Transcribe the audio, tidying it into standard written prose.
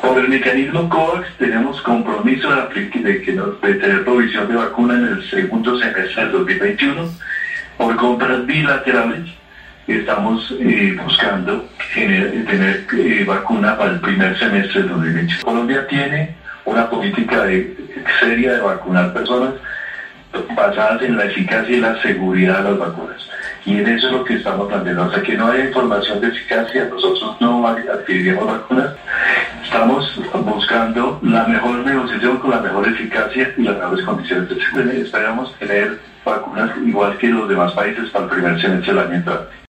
Por el mecanismo COVAX tenemos compromiso de tener provisión de vacuna en el segundo semestre del 2021. Por compras bilaterales estamos buscando tener vacuna para el primer semestre del 2021. Colombia tiene una política seria de vacunar personas basadas en la eficacia y la seguridad de las vacunas. Y en eso es lo que estamos planteando. Hasta que no haya información de eficacia, nosotros no adquiriremos vacunas. Estamos buscando la mejor negociación con la mejor eficacia y las mejores condiciones de seguridad. Esperamos tener vacunas igual que los demás países para el primer semestre del año entrante.